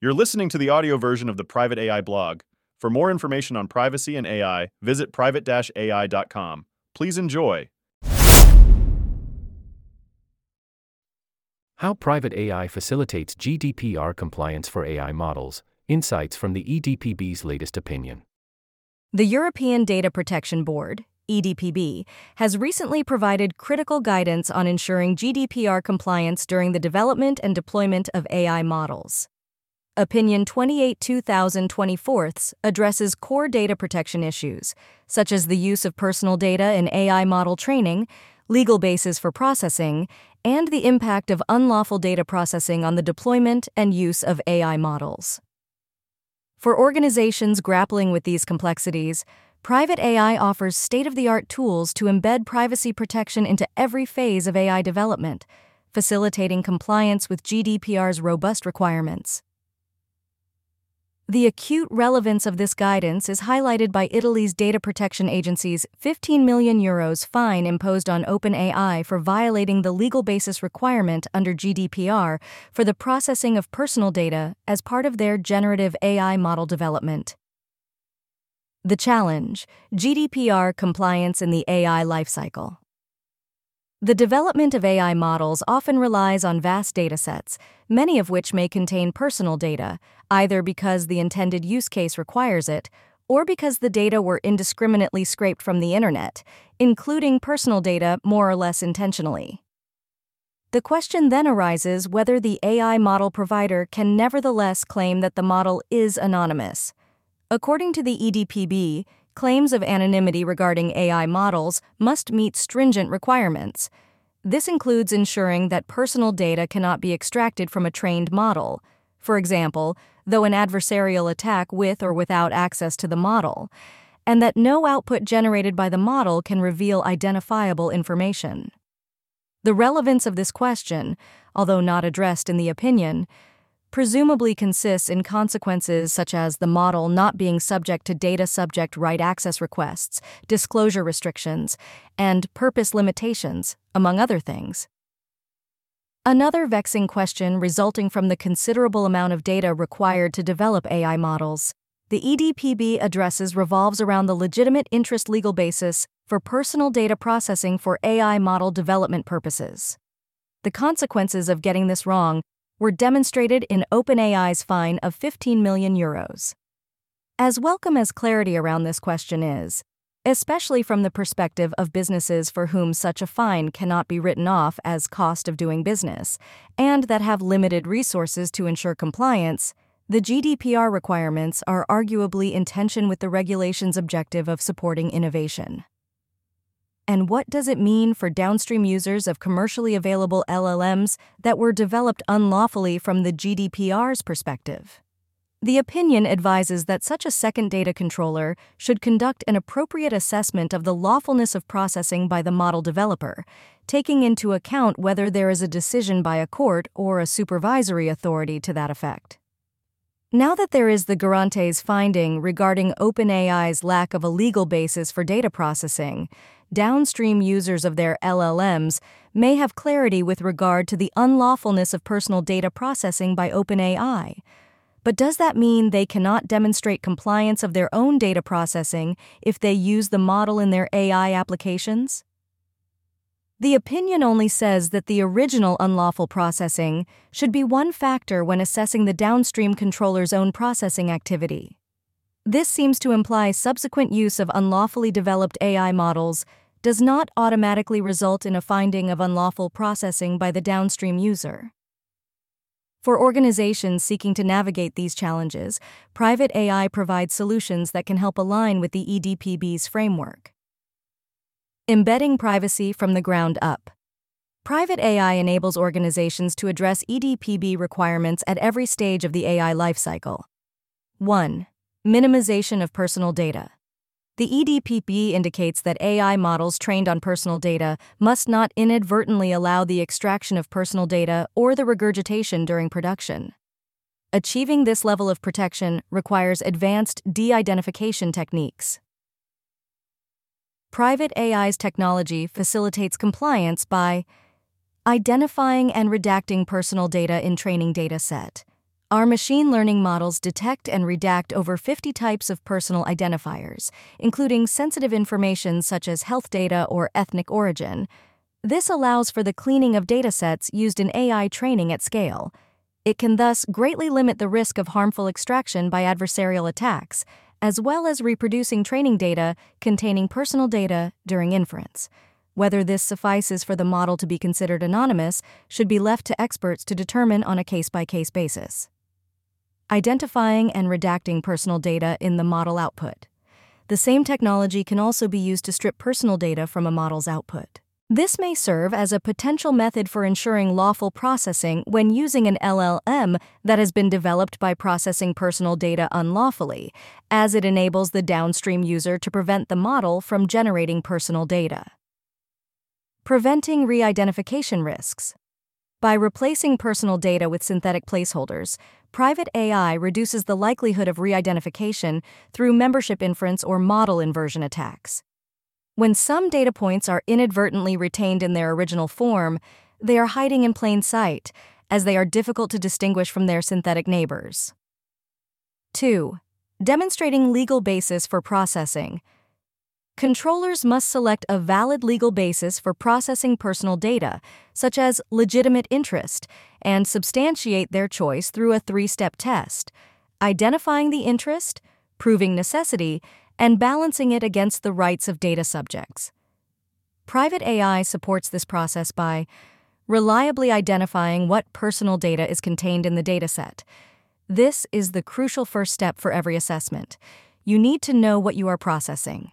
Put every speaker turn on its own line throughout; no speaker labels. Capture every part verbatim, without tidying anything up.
You're listening to the audio version of the Private A I blog. For more information on privacy and A I, visit private dash A I dot com. Please enjoy.
How Private A I Facilitates G D P R Compliance for A I Models. Insights from the E D P B's latest opinion.
The European Data Protection Board, E D P B, has recently provided critical guidance on ensuring G D P R compliance during the development and deployment of A I models. Opinion twenty-eight two thousand twenty-four addresses core data protection issues, such as the use of personal data in A I model training, legal basis for processing, and the impact of unlawful data processing on the deployment and use of A I models. For organizations grappling with these complexities, Private A I offers state-of-the-art tools to embed privacy protection into every phase of A I development, facilitating compliance with G D P R's robust requirements. The acute relevance of this guidance is highlighted by Italy's Data Protection Agency's fifteen million euros fine imposed on OpenAI for violating the legal basis requirement under G D P R for the processing of personal data as part of their generative A I model development. The challenge: G D P R compliance in the A I lifecycle. The development of A I models often relies on vast datasets, many of which may contain personal data, either because the intended use case requires it, or because the data were indiscriminately scraped from the internet, including personal data more or less intentionally. The question then arises whether the A I model provider can nevertheless claim that the model is anonymous. According to the E D P B, claims of anonymity regarding A I models must meet stringent requirements. This includes ensuring that personal data cannot be extracted from a trained model, for example, though an adversarial attack with or without access to the model, and that no output generated by the model can reveal identifiable information. The relevance of this question, although not addressed in the opinion, presumably consists in consequences such as the model not being subject to data subject right access requests, disclosure restrictions, and purpose limitations, among other things. Another vexing question resulting from the considerable amount of data required to develop A I models, the E D P B addresses revolves around the legitimate interest legal basis for personal data processing for A I model development purposes. The consequences of getting this wrong were demonstrated in OpenAI's fine of fifteen million euros. As welcome as clarity around this question is, especially from the perspective of businesses for whom such a fine cannot be written off as cost of doing business, and that have limited resources to ensure compliance, the G D P R requirements are arguably in tension with the regulation's objective of supporting innovation. And what does it mean for downstream users of commercially available L L Ms that were developed unlawfully from the G D P R's perspective? The opinion advises that such a second data controller should conduct an appropriate assessment of the lawfulness of processing by the model developer, taking into account whether there is a decision by a court or a supervisory authority to that effect. Now that there is the Garante's finding regarding OpenAI's lack of a legal basis for data processing, downstream users of their L L Ms may have clarity with regard to the unlawfulness of personal data processing by OpenAI. But does that mean they cannot demonstrate compliance of their own data processing if they use the model in their A I applications? The opinion only says that the original unlawful processing should be one factor when assessing the downstream controller's own processing activity. This seems to imply subsequent use of unlawfully developed A I models does not automatically result in a finding of unlawful processing by the downstream user. For organizations seeking to navigate these challenges, Private A I provides solutions that can help align with the E D P B's framework. Embedding privacy from the ground up. Private A I enables organizations to address E D P B requirements at every stage of the A I lifecycle. one. Minimization of personal data. The E D P B indicates that A I models trained on personal data must not inadvertently allow the extraction of personal data or the regurgitation during production. Achieving this level of protection requires advanced de-identification techniques. Private A I's technology facilitates compliance by identifying and redacting personal data in training data set, Our machine learning models detect and redact over fifty types of personal identifiers, including sensitive information such as health data or ethnic origin. This allows for the cleaning of datasets used in A I training at scale. It can thus greatly limit the risk of harmful extraction by adversarial attacks, as well as reproducing training data containing personal data during inference. Whether this suffices for the model to be considered anonymous should be left to experts to determine on a case-by-case basis. Identifying and redacting personal data in the model output. The same technology can also be used to strip personal data from a model's output. This may serve as a potential method for ensuring lawful processing when using an L L M that has been developed by processing personal data unlawfully, as it enables the downstream user to prevent the model from generating personal data. Preventing re-identification risks. By replacing personal data with synthetic placeholders, private A I reduces the likelihood of re-identification through membership inference or model inversion attacks. When some data points are inadvertently retained in their original form, they are hiding in plain sight, as they are difficult to distinguish from their synthetic neighbors. two. Demonstrating legal basis for processing. Controllers must select a valid legal basis for processing personal data, such as legitimate interest, and substantiate their choice through a three-step test: identifying the interest, proving necessity, and balancing it against the rights of data subjects. Private A I supports this process by reliably identifying what personal data is contained in the dataset. This is the crucial first step for every assessment. You need to know what you are processing.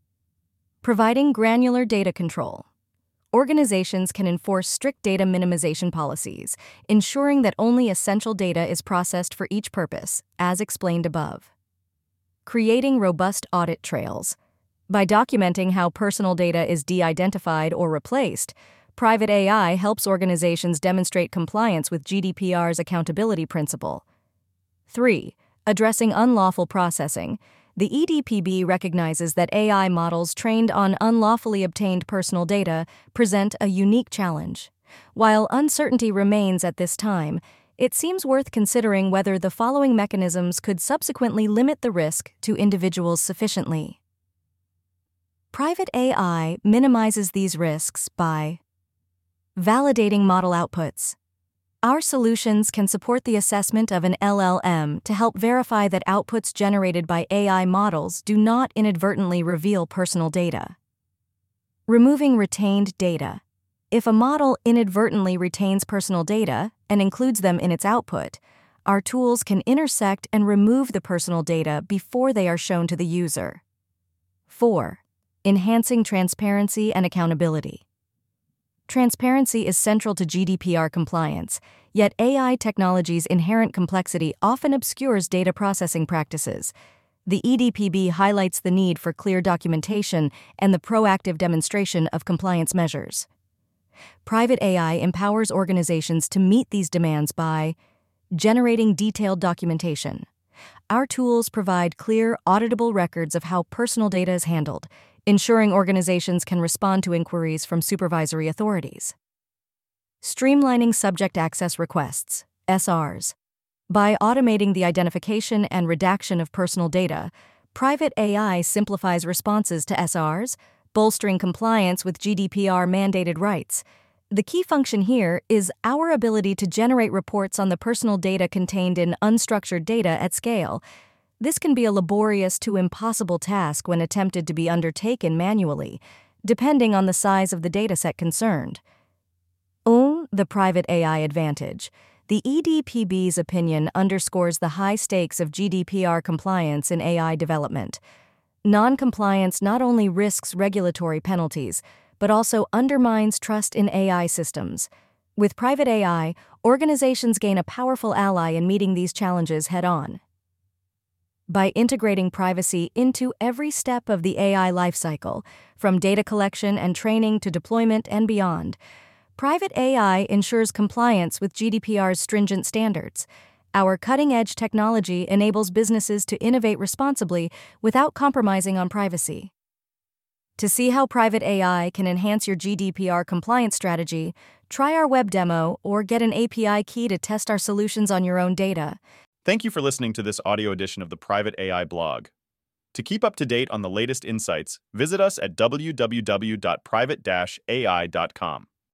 Providing granular data control. Organizations can enforce strict data minimization policies, ensuring that only essential data is processed for each purpose, as explained above. Creating robust audit trails. By documenting how personal data is de-identified or replaced, private A I helps organizations demonstrate compliance with G D P R's accountability principle. three. Addressing unlawful processing. The E D P B recognizes that A I models trained on unlawfully obtained personal data present a unique challenge. While uncertainty remains at this time, it seems worth considering whether the following mechanisms could subsequently limit the risk to individuals sufficiently. Private A I minimizes these risks by validating model outputs. Our solutions can support the assessment of an L L M to help verify that outputs generated by A I models do not inadvertently reveal personal data. Removing retained data. If a model inadvertently retains personal data and includes them in its output, our tools can intersect and remove the personal data before they are shown to the user. four. Enhancing transparency and accountability. Transparency is central to G D P R compliance, yet A I technology's inherent complexity often obscures data processing practices. The E D P B highlights the need for clear documentation and the proactive demonstration of compliance measures. Private A I empowers organizations to meet these demands by generating detailed documentation. Our tools provide clear, auditable records of how personal data is handled, ensuring organizations can respond to inquiries from supervisory authorities. Streamlining subject access requests, S Rs. By automating the identification and redaction of personal data, private A I simplifies responses to S Rs, bolstering compliance with G D P R-mandated rights. The key function here is our ability to generate reports on the personal data contained in unstructured data at scale. This can be a laborious to impossible task when attempted to be undertaken manually, depending on the size of the dataset concerned. one. The private A I advantage. The E D P B's opinion underscores the high stakes of G D P R compliance in A I development. Non-compliance not only risks regulatory penalties, but also undermines trust in A I systems. With private A I, organizations gain a powerful ally in meeting these challenges head-on. By integrating privacy into every step of the A I lifecycle, from data collection and training to deployment and beyond, private A I ensures compliance with G D P R's stringent standards. Our cutting-edge technology enables businesses to innovate responsibly without compromising on privacy. To see how Private A I can enhance your G D P R compliance strategy, try our web demo or get an A P I key to test our solutions on your own data.
Thank you for listening to this audio edition of the Private A I blog. To keep up to date on the latest insights, visit us at w w w dot private dash a i dot com.